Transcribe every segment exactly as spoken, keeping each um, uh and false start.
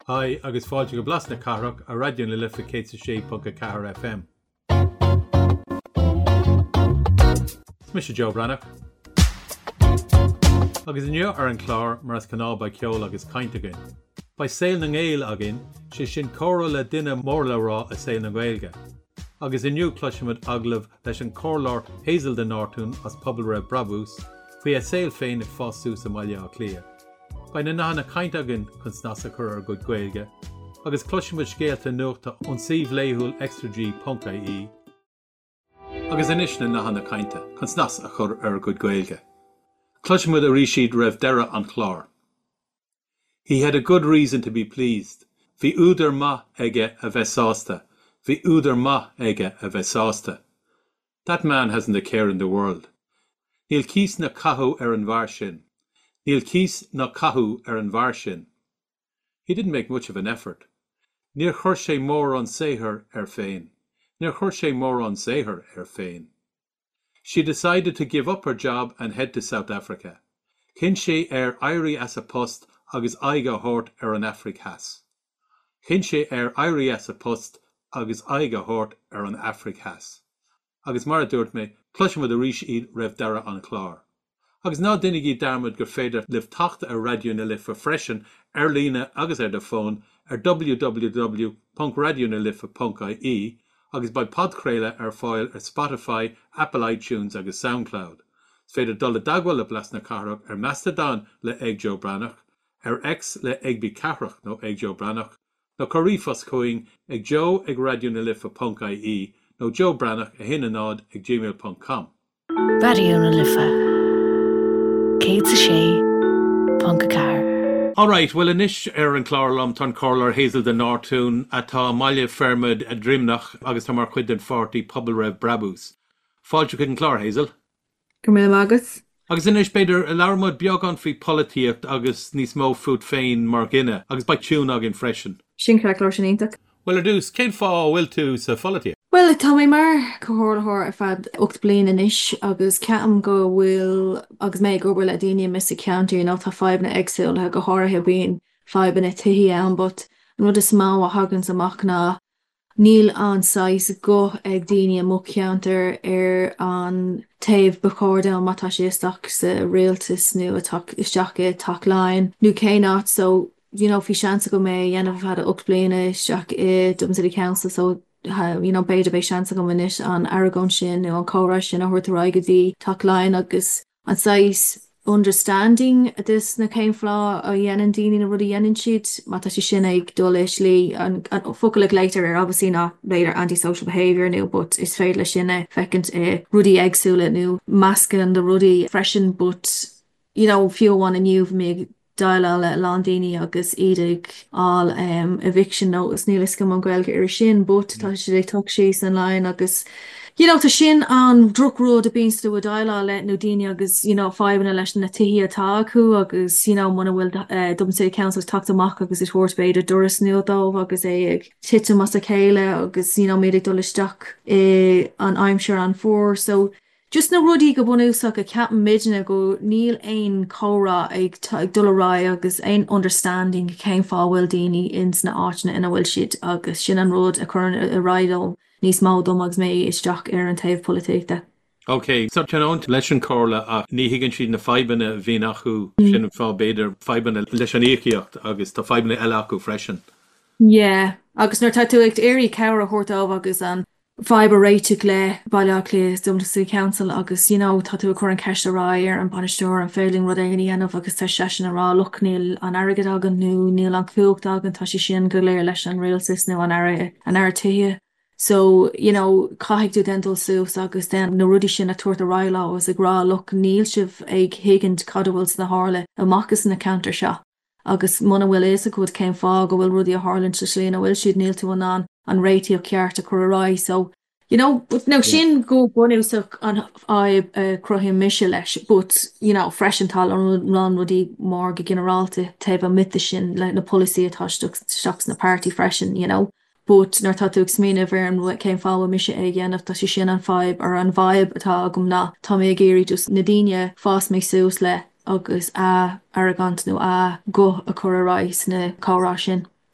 Hi, agus fáilte go blasna carach a radio na lifa cé sa sé punca cahar F M. Smisha Joe Branach. Agus inniu ar an chlár mar as canál ba ceol agus cainteagain. Ba saoil na ngéil agin, sé sin córa le duine mórla rá a saoil na Gaeilge. Agus inniu cluisimid aglah leis an córlár Hazel den Nortún as pobl raibh brabús, faoi a saoil féin ag fástú sa maiile á clia. Ba na nána cainteagain chun snasa chur ar go Gaeilge, agus cluisimid scéalta nuachta an síomh léithúil extra G punca í. Agus inis na nána cainte chun snas a chur ar go Gaeilge. Cluisimid a ríisiad raibh deireadh an chlár. He had a good reason to be pleased. Bhí údar ma aige a bheith sásta. Bhí údar ma aige a bheith sásta. That man hasn't a care in the world. Níl cís na cathú ar an bhar sin. Níl cís na cathú ar an bhar sin. He didn't make much of an effort. Níor chuir sé mór an saothair ar féin. Níor chuir sé mór an saothair ar féin. She decided to give up her job and head to South Africa. Cin sé ar éirí as a post agus aige hort ar an Afric has. Cin sé ar éirí as a post agus aige hort ar an Afric has. Agus mar a dúirt mé, cluisimid a ríis iad raibh deireadh an chlár. Agus ná duine í darmid gur féidir libh tachta ar radio na lifa freisin ar líne agus ar de fón ar w w w punt radio na lifa punt I E agus ba podcréile ar fáil ar Spotify, Apple iTunes agus SoundCloud. Féidir dul le dagháil le blasna carach ar Mastodon le ag Joe Branach, ar X le ag bí carach nó ag Joe Branach, nó chorífos chuing ag Joe ag radio na lifa punt I E nó Joe Branach a hin a nád ag gmail punt com. Radio na lifa. Cé sa sé punca cahar. All right, well, inis ar an chlárlam tan córlár Hazel den Nortún atá maile fermid a drimnach agus tá mar chuid den forty pobl raibh brabús. Fáilte chuid an chlár, Hazel? Go mé agus. Agus inis beidir a learmod beag an fao políocht agus níos mó fút féin mar gine, agus ba tún agin freisin. Sin crack lár sin ionach. Well, ar dús, cén fá bhfuil tú sa políocht? Well, tá mé mar cohorthóir a fad ocht blian inis agus ceam go bhfuil agus mé go bhfuil a daine mis a county ná tá five na exil le go háirithe bíon five na tuí ann, but an rud is má a hagann amach ná níl an sais go ag daine mo counter ar an taobh bacórda an mátá sé isteach sa réaltas nu atá isteach tak láin nu céinát, so you know, fi seansa go mé dhéanamh fad a ocht bliana isteach i Dublin City Council, so Ha, you know, beidir bei seansa go munis an Aragon sin nó an córa sin a thuirtar aige tak láin agus an sais understanding this na céim flá a dhéanaan daoine na rudí dhéanaan siad má tá sé sin ag dul leis lí an focail léitar ar obviously ná beidir antisocial behaviour nu, but is féad le sinna fecint e rudí agsúla nu mascan de rudí freisin, but you know, fiúháin aniuh mé Daile le Landini agus idig all um, eviction notice nílis go an Gaeilge ar sin, but tá sé ag tucht sé san lein agus you know, tá sin an drugród a bíonstú a daile le nó daine agus you know, five-na leis na tuí atá acu agus you know, muna bhfuil uh, Dublin City Council tacht amach agus is thuirt beidir doras nuadómh agus é ag titim as a chéile agus you know, méid ag dul isteach eh, an aimseir an fór, so just na rudí go bunúsach a ceapan midna go níl ein córa ag ag dulrá agus ein understanding céim fá bhfuil daoine ins na áitna ina bhfuil siad agus sin an rud a chun a raidal níos má dom agus mé isteach ar an taobh políteachta. Ok, so teanont leis an córa ach ní higann siad na faibanna bhí acu sin fá beidir faibanna leis an íochaíocht agus tá faibanna eile acu freisin. Yeah, agus nuair tá tú ag éirí ceir a thuirtámh agus an fiber réiteach le bailach le Dublin City Council agus you know, tá tú a chur an ceist ará ar an banisteoir an féling rud éige dhéanamh agus tá sesin ará luch níl an airgad agan nó níl an cúcht agan tá sé sin go léir leis an réaltas nó an air an air tuithe. So, you know, caiigh tú dental sús agus den na rudí sin a tuairt a ráilá agus ag rá luch níl sibh ag hiigint cadhfuils na hála amachchas na counter seo. Agus muna bhfuil is a chud céim fá go bhfuil rudí a hálann sa slína bhfuil siad níl tú an an réití ceart a churrá, so you know, but no sin go bunúsach an a crohim mis leis, but you know, freisin tal an ran rudí mar go generalta taobh a mite sin le na policy atá stochs na party freisin, you know. But nar tá tú smína bhar an céim fáha mise é dhéanamh tá sé sin an vibe ar an vibe atá agam ná tá mé géirí just na daine fás mé sús le agus a arrogant nó a go a churrá na córá sin.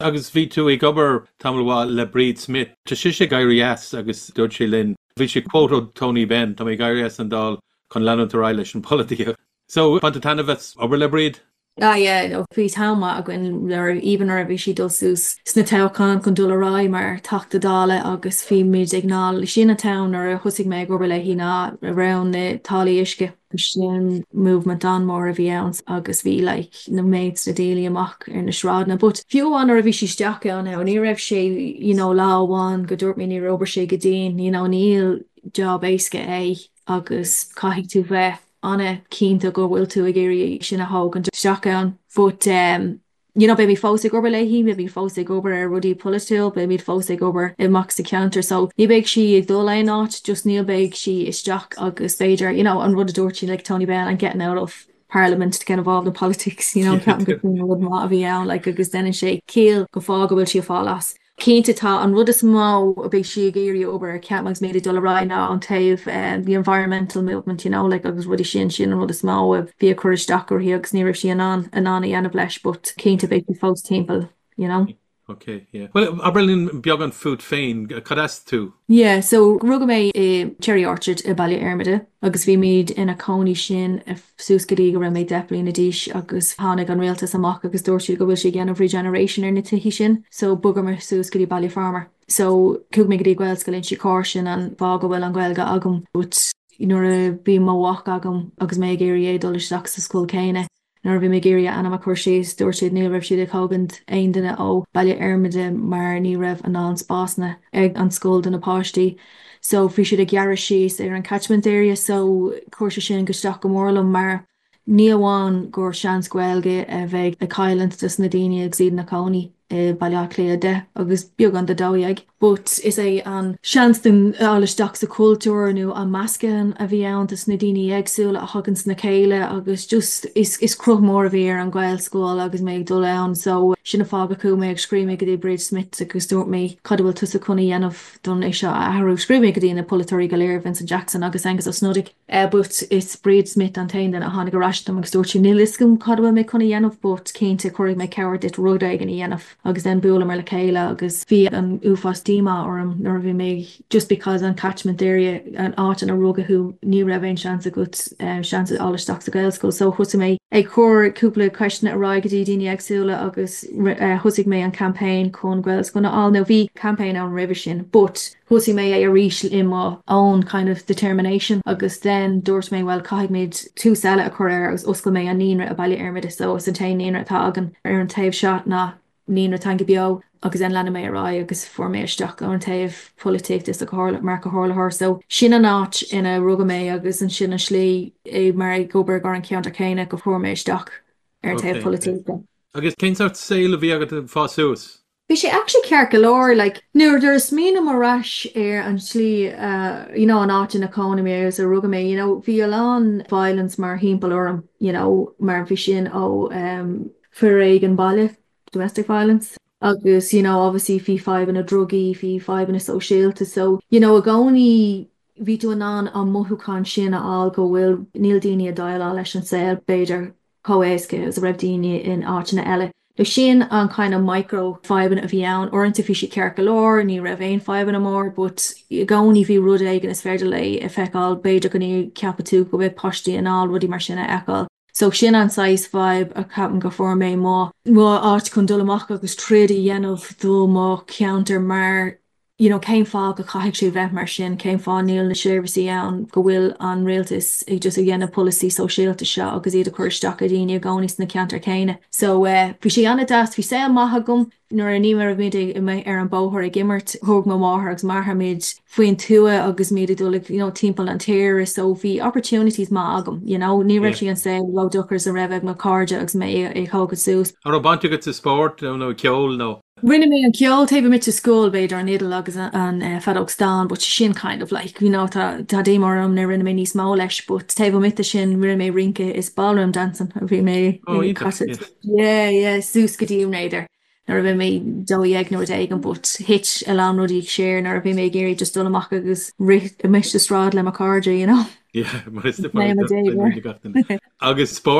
Agus bhí tú ag gobar tamilhá le Breed Smith. Tá si sé gairí as agus dúirt sé linn. Bhí sé quote Tony Benn, tá mé gairí as an dal chun leanútar eile sin politica. So, panta tanna bheits obair le Breed? Ah, yeah, no, bhí táma a gin even ar a bhí si dulsús sna teáán chun dul ará mar tata dála agus bhí míid ag ná sinna town ar a thusig méid gobar le híná around na tálaí isce sin movement an mór a bhí ann agus bhí like na maids na déala amach ar na sráidna. But fiúháin ar a bhí si steach an now, ní raibh sé, you know, láháin go dúirt mí ní obair sé go dtíon, you know, níl job éisce é agus caiigh tú bheith anna cínta go bhfuil tú a géirí sin a hág an steach an. But um, you know, baby fósa gobar le hí, baby fósa gobar ar rudí politil, baby fósa gobar i max the counter. So ní beag si ag dul é not, just níl beag si isteach agus féidir, you know, an rud a dúirtí like Tony Benn and getting out of Parliament to get involved in politics, you know, ceapan go rud má a bhí ann, like agus then sé cíal go fá go bhfuil si a fálas. Cínta tá an rud is mó a bheith si a géirí obair ceapmagus méid dul ará ná an taobh um, the environmental movement, you know, like agus rudí sin sin an rud is mó a bhí a chuir staachar hí agus ní raibh si an an an anna dhéanamh leis, but cínta beidh the fós timpeall, you know. Okay, yeah. Well, Aberlin beag an food féin, cadas tú? Yeah, so rugga mé i Cherry Orchard i Baile Armide, agus bhí míid ina cónaí sin a súscaí go raibh méid deplaí na díis agus tháinig an réaltas amach agus dúirtí go bhfuil sé gceanamh regeneration ar na tuí sin, so bugar mar súscaí Baile Farmer. So cúg mé go dtí ghail scailinn si cóir sin an bá go bhfuil an ghailga agam, but nuair a bhí móhaach agam agus mé géirí é dul isteach sa scúil céine. Nor bhí mé géirí anam a chuir sééis dúir siad níl raibh siad ag thugant aon duine ó Baile Armide mar ní raibh an an spásna ag an scóil den napáistí. So bhí siad ag gearra síos ar an catchment area, so chuirse sin go isteach go mórlam mar ní amháin gur seans gaeilge a bheith a caiilant dus na daine ag siad na cónaí i Baile Clia de agus beag an de dáigh. But is é an seans den ála isteach sa cultúr nó an meascán a bhí ann dus na daine agsúla a thugant na céile agus just is is cruth mór a bhí ar an ghail scóil agus méid dul ann, so sinna fága acu mé ag scríime go dtí Breed Smith agus dúirt mé cad bhfuil tusa chuna dhéanamh don é seo athhrú scríime go dtí na Polytóirí Galéir Vincent Jackson agus Angus O'Snodig. Uh, but is Breed Smith an tain den a tháinig go rastam agus dúirt sin níliscum cad bhfuil mé chuna dhéanamh, but cénta chuirigh mé ceir dit rud ag an dhéanamh agus den bualam ar le céile agus bhí an uafás díma orm nor bhí mé just because an catchment area an áit an a rugga who ní raibh aon seans a good um, seans ála isteach sa Gael School, so thusa mé ag chur cúpla question ará go dtí daine agsúla agus uh, thusig mé an campaign chun Gael School na all nó bhí campaign an ribh sin, but thusa mé é a ríis in má own kind of determination agus then dúirt mé well caiigh méid tú sela a chur agus oscail mé an níonra a Baile Armide, so os an tain níonra atá agan ar an taobh seo na níonra tanga beo agus an lena mé ará agus forméisteach an taobh politic is a mar go hálathir, so sin an áit ina rugga mé agus an sin a slí é mar gobar gar an ceanta céine go forméisteach ar taobh politic. Agus cén sort saoil a bhí agat fásús? Bhí sé actually cear go leir, like nuair there's mí marráis ar an slí uh, you know, an áit in economy is a rugga mé, you know, bhí an violence mar hímpel orm, you know, mar bhí sin ó um, furéig an baile, domestic violence. Agus, you know, obviously fi five in a druggy, fi five in a socialta. So, you know, a goni vi do an an a mohukan sin all go will Neil Dini a dial leis an sale beidir coeske as a reb Dini in Archina Elle. The sin an kind of micro five in a vian or into fi kerkalor ni revain five in a more, but goni vi rud egin is fair delay if all beidir goni capatu go bit poshti and all ruddy marshina ekal. So sin an size five a capan go for mé má má áit chun dul amach agus trídi dhéanamh dul má counter mar, you know, céim fá go caiigh sé bheith mar sin, céim fá níl na séirbhísí ann go bhfuil an réaltas ag just a dhéanamh policy sosiálta seo agus iad a chuir isteach a daoine a gcónaí na counter céine. So uh, bhí sé anna das bhí sé an maithe gom nuair a nímar a mid ar an bóthir ag gimmert thug má máthair agus martha méid faoin tua agus méad dul, you know, timpeall an tíir, so bhí opportunities má agam, you know, ní raibh sí an sé lo duchars a raibh ag má cardide agus mé ag thugad sús. Ar bantu go to sport, no no ceol no. Rinne mé an ceol taobh mit to school beidir an éadal agus an uh, fadóg stan, but sin kind of like, you know, tá tá démarm na rinne mé níos má leis, but taobh mit sin rinne mé rinke is ballroom dancing a bhí mé oh, yes. yeah yeah sús go dtíom néidir. Nor a bhí mé dóigh nó aigen, but hit a lán rudí séir nar a bhí mé géirí just dul amach agus ri a mis de strád le a cardide, you know. Yeah, mar is the Agus sport?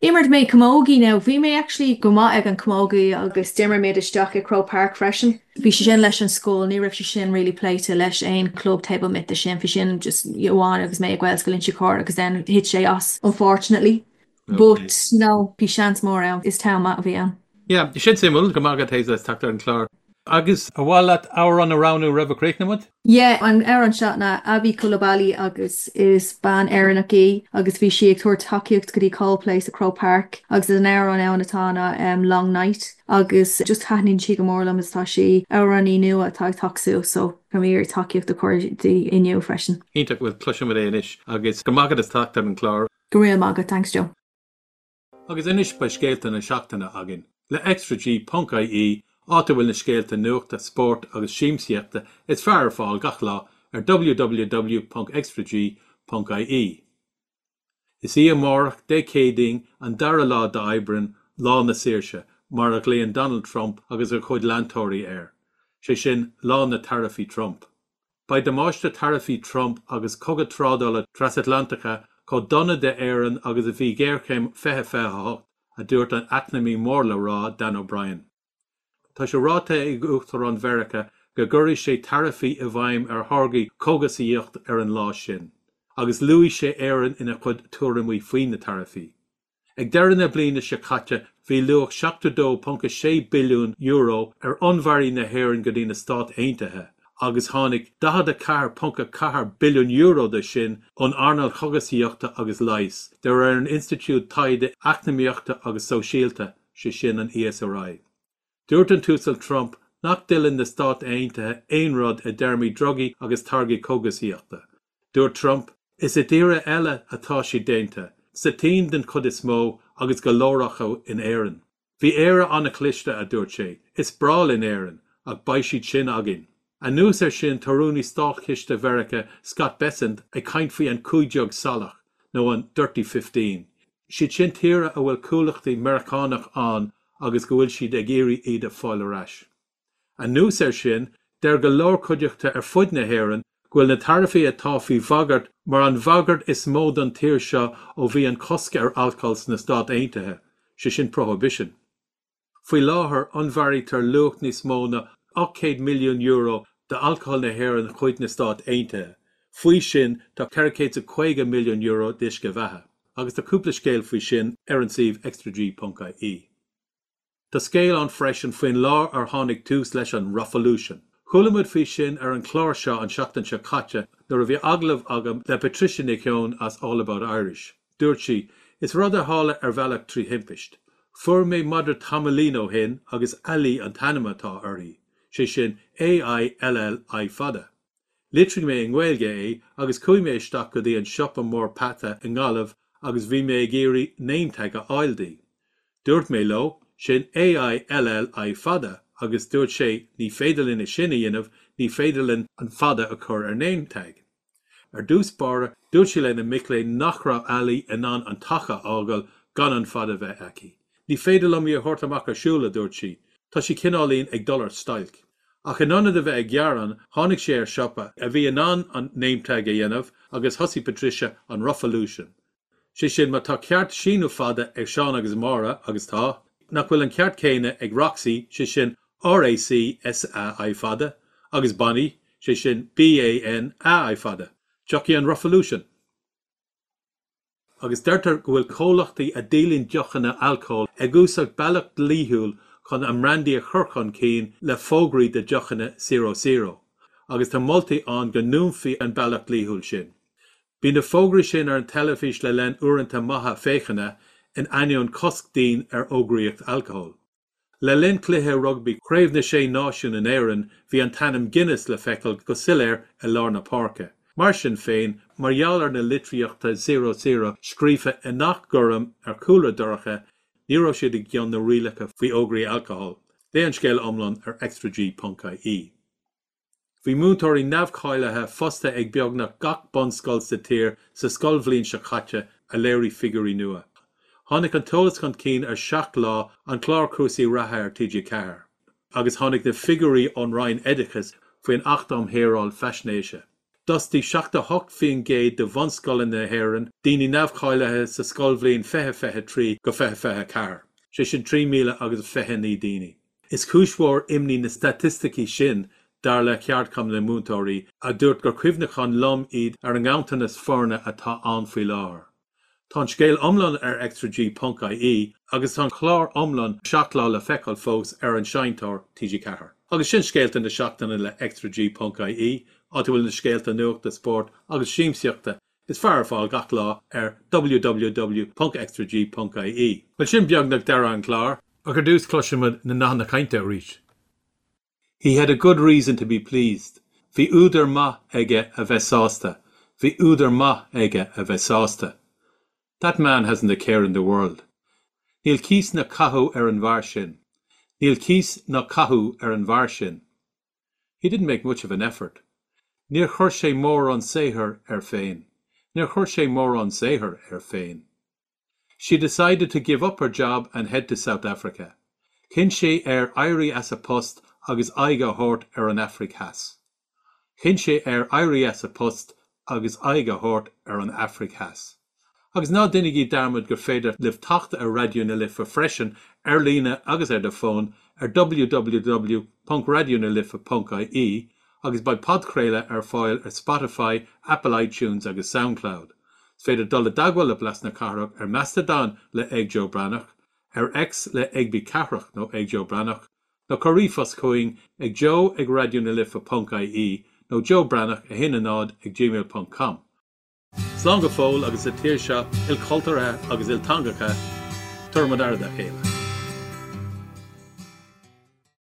Immer mé camogi now, bhí mé actually go maith ag an camogi agus dimmer méid isteach i Crow Park freisin. Bhí sé sin leis an scóil, ní raibh sé sin really pléite leis ein club table mit de sin fi sin just Johan agus mé ag Wells go linn cór agus then hit sé as, unfortunately. Okay. But no, bhí seans mór out is tá mat a bhí an. Yeah, you should say mul go mágad hééis leis tactar an chlár. Agus a bhil at áhar an aráú rahréicnamid? Yeah, an ar an seatna Abby Coulibaly agus is ban Erin Aki agus bhí si ag tuair takeíocht go dtí Call Place a Crow Park agus is an ar an ann atána um, Long Night agus just hanín si go mórlam is tá si ar an í nua atá taxú so go mí takeíocht a chuirtí inniu freisin. Íntaach bhfuil cluisiom é inis agus go mágad is tactar an chlár. Go réal mágad, thanks Joe. Agus inis ba scéalta na seachtainna agin. Le Extra G Punk I E áta bhfuil na scéalta nuachta sport agus síimsíochta is fearr fáil gach lá ar w w w dot extra g dot I E. Is í amórach dé céding an dara lá de Ibrin lá na Saoirse mar a léon Donald Trump agus ar chuid landtóirí air. Sé sin lá na tarifaí Trump. Ba damáiste tarifaí Trump agus cogad trádala transatlantacha có donna de éireann agus a bhí géirchéim fethe fethe a dúirt an acnamí mórla rá Dan O'Brien. Tá sé ráta ag uachtar an Mheiriceá go gcuirí sé tarifaí a bhaim ar tháirgaí cógasíocht ar an lá sin, agus luí sé éireann ina chud tuairimí faoin na tarifaí. Ag deireadh na bliana se caite bhí luach seachtadó ponca sé billiún euro ar anmharí na hÉireann go dtí na Stát Aontaithe, agus tháinig dahad a car ponca car billiún euro de sin an arnal chogasíochta agus leis, de ar an institút taide acnamíochta agus sosiálta sé sin an E S R I. Dúirt an túsal Trump nach dillin na Stát Aontaithe aon rud a dermí drogaí agus targaí cógasíochta. Dúirt Trump, is it díre eile atá sí dénta, sa tín den chud is mó agus go lóracha in éireann. Bhí éire anna cliste a dúirt sé, is brál in éireann ach baid siad sin agin. A nús ar sin tarúní stáchiste Mheiriceá Scott Bessent ag caint faoi an cúideog salach nó an dirty fifteen. Siad sin tíre a bhfuil cúlachtaí Americánach an agus go bhfuil siad ag éirí iad a fáil arás. A nús ar sin, der go leor chuideachta ar fud na hÉireann ghfuil na tarifaí atá faoi bhagart mar an bhagart is mód an tír seo ó bhí an cosca ar alcohols na Stát Aontaithe, sé sin prohibition. Faoi láthair anmharí tar luach níos mó na eight hundred milliún euro de alcohol na hÉireann chuid na Stát Aontaithe. Faoi sin tá ceircéad a fifty milliún euro dis go bheatha, agus tá cúpla scéal faoi sin ar an sibh extra g dot I E. Tá scéal an freisin faoin lá ar tháinig tús leis an Revolution. Chulamid faoi sin ar an chlár seo an seachtain seo caite nuair a bhí aglah agam le Patricia Nicone as All About Irish. Dúirt si, is rud a hála ar bhealach trí himpeist. Fuair mé Mother Tamalino hin agus Ali an tanamatá orthaí. Sé sin A I L L I fada. Litring mé an Gaeilge é agus cúi mé isteach go dtí an siopa mór pata in Galamh agus bhí mé ag éirí nametag a aildaí. Dúirt mé lo, sin A I L L I fada agus dúirt sé ní féidirlinn is sinna dhéanamh ní féidirlinn an fada a chur ar nametag. Ar dús bara dúirt sí le na miclé nach raibh Ali in an an tacha ágal gan an fada bheith aici. Ní féidirlam í a thuirt amach arsúla dúirt sí, tá sí cinálíonn ag dollar stailc. Ach in anna de bheith ag gearan, tháinig sé ar siopa a bhí in an an nametag a dhéanamh agus thosaí Patricia an Revolution. Sí sin má tá ceart síú fada ag Seán agus Mára agus tá, nach bhfuil an ceart céine ag Roxy sé sin R A C S A I fada, agus Bonnie sé sin B A N A I fada, Jockey an Revolution. Agus deirtar go bhfuil cólachtaí a dílinn deochanna alcohol ag úsach bealach líthúil chun am randy a churchan cín le fógraí de deochanna zero zero, agus tá moltaí an go númfaí an bealach líthúil sin. Bí na fógraí sin ar an telefís le len uaireanta maithe féchanna in aineoin coscdaín ar ógraíocht alcohol. Le linn cluiche rugby craobh na sé náisiún in éireann bhí an tanam Guinness le feiceáil go siléir i Lárna Parka. Mar sin féin, margheallar na litríochta zero zero scríofa i nach gurm ar coolla doracha, ní raibh siad ag gceann na rialacha faoi ógraí alcohol. Dé an scéal iomlán ar extra g dot I E. Bhí múntóirí neamhchailethe fosta ag beagnach gach bonscoil sa tír sa scoilbhlíonn se chaite a léirí figurí nua. Tháinig an tólas chun cín ar seach lá an chlár crusaí ratha ar T G Ceathair, agus tháinig na figurí ón Ryan Edicus faoin achtam héráil feisnéise. Dustí seachta hocht fion géad de bhanscoil na hÉireann, daoine neamhchailethe sa scoilbhlíon feithe feithe trí go feithe feithe ceathair. Sé sin trí míle agus feithe ní daoine. Is cúismhór imní na statisticí sin dar le ceardcam na múntóirí a dúirt gur cuimhnechan lom iad ar an gáantanas foirne atá an faoi láthair. Tá scéal iomlán ar extra g dot I E agus tá chlár iomlán seachlá le feiceáil fós ar an seintóir T G ceathair. Agus sin scéalta na seachtaine le extra g dot I E, áta bhfuil na scéalta nuachta sport agus síomseachta is fearr fáil gach lá ar w w w dot extra g dot I E. Bhfuil sin beagnach dara an chlár, a gur dús cloisiimiid na nána cainte arís. He had a good reason to be pleased. Bhí údar ma aige a bheith sásta. Bhí údar ma aige a bheith sásta. That man hasn't a care in the world. Níl cís na cathú ar an bhar sin. Níl cís na cathú ar an bhar sin. He didn't make much of an effort. Níor chuir sé mór an saothar ar féin. Níor chuir sé mór an saothar ar féin. She decided to give up her job and head to South Africa. Chin sé ar éirí as a post agus aige hort ar an Afric has. Chin sé ar éirí as a post agus aige hort ar an Afric has. Agus ná duine darmad gur féidir libh tachta ar radio na lifa freisin ar lína agus ar de fón ar w w w dot radio na lifa dot I E agus by podcréile ar fáil ar Spotify, Apple iTunes agus SoundCloud. Féidir dul le dagháil le blas na carach ar Mastodon le ag Joe Brannach, ar X le ag bí carach nó ag Joe Brannach, nó chorífos chuing ag Joe ag radio na lifa dot I E nó Joe Brannach a hin a nád ag gmail dot com. Slán go fóil agus a tíir seo il cultúra agus il tangacha turmadar da chéile.